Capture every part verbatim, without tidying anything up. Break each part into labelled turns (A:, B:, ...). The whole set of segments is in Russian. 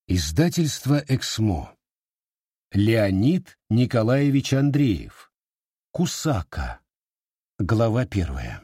A: Издательство «Эксмо». Леонид Николаевич Андреев. Кусака. Глава первая.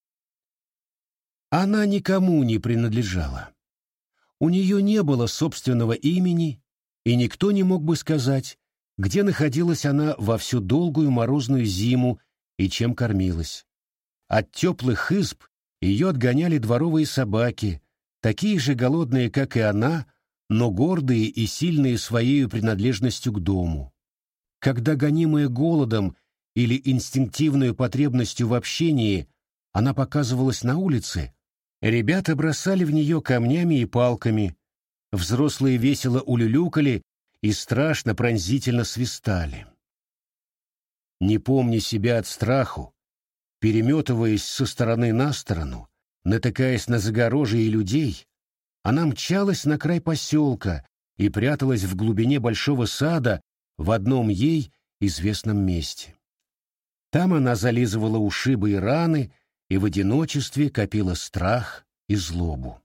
A: Она никому не принадлежала. У нее не было собственного имени, и никто не мог бы сказать, где находилась она во всю долгую морозную зиму и чем кормилась. От теплых изб ее отгоняли дворовые собаки, такие же голодные, как и она, но гордые и сильные своей принадлежностью к дому. Когда, гонимая голодом или инстинктивной потребностью в общении, она показывалась на улице, ребята бросали в нее камнями и палками, взрослые весело улюлюкали и страшно пронзительно свистали. Не помня себя от страху, переметываясь со стороны на сторону, натыкаясь на загорожье и людей, она мчалась на край поселка и пряталась в глубине большого сада в одном ей известном месте. Там она зализывала ушибы и раны и в одиночестве копила страх и злобу.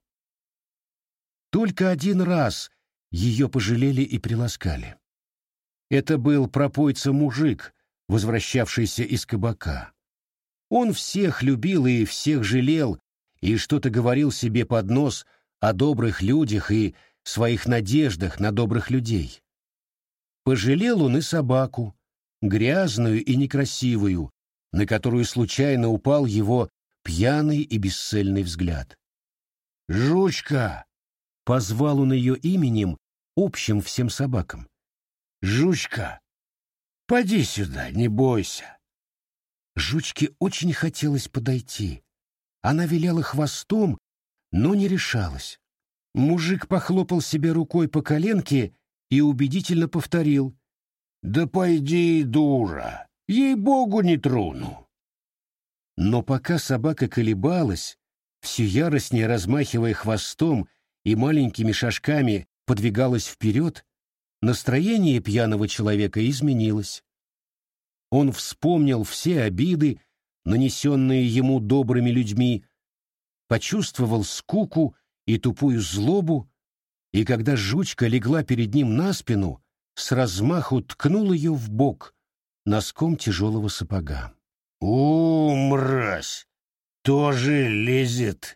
A: Только один раз ее пожалели и приласкали. Это был пропойца-мужик, возвращавшийся из кабака. Он всех любил и всех жалел, и что-то говорил себе под нос о добрых людях и своих надеждах на добрых людей. Пожалел он и собаку, грязную и некрасивую, на которую случайно упал его пьяный и бесцельный взгляд. «Жучка!» — позвал он ее именем, общим всем собакам. «Жучка, поди сюда, не бойся!» Жучке очень хотелось подойти. Она виляла хвостом, но не решалась. Мужик похлопал себе рукой по коленке и убедительно повторил: «Да пойди, дура, ей-богу, не трону». Но пока собака колебалась, все яростнее размахивая хвостом и маленькими шажками подвигалась вперед, настроение пьяного человека изменилось. Он вспомнил все обиды, нанесенные ему добрыми людьми, почувствовал скуку и тупую злобу, и когда жучка легла перед ним на спину, с размаху ткнул ее в бок носком тяжелого сапога. «У, мразь! Тоже лезет!»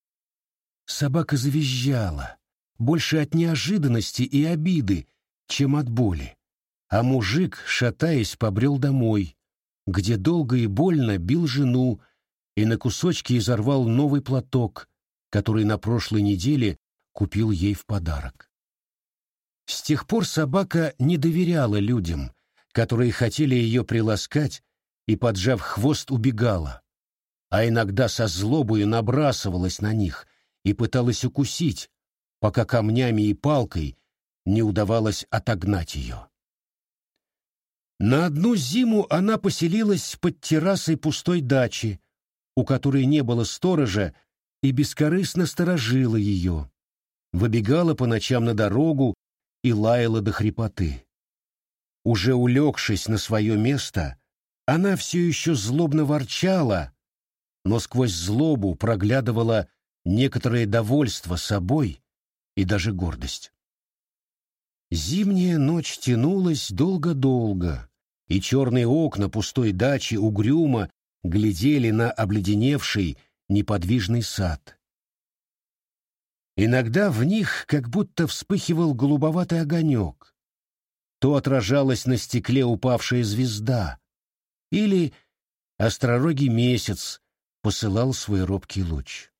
A: Собака завизжала, больше от неожиданности и обиды, чем от боли, а мужик, шатаясь, побрел домой, где долго и больно бил жену и на кусочки изорвал новый платок, который на прошлой неделе купил ей в подарок. С тех пор собака не доверяла людям, которые хотели ее приласкать, и, поджав хвост, убегала, а иногда со злобою набрасывалась на них и пыталась укусить, пока камнями и палкой не удавалось отогнать ее. На одну зиму она поселилась под террасой пустой дачи, у которой не было сторожа, и бескорыстно сторожила ее, выбегала по ночам на дорогу и лаяла до хрипоты. Уже улегшись на свое место, она все еще злобно ворчала, но сквозь злобу проглядывала некоторое довольство собой и даже гордость. Зимняя ночь тянулась долго-долго, и черные окна пустой дачи угрюмо глядели на обледеневший неподвижный сад. Иногда в них как будто вспыхивал голубоватый огонек, то отражалась на стекле упавшая звезда, или остророгий месяц посылал свой робкий луч.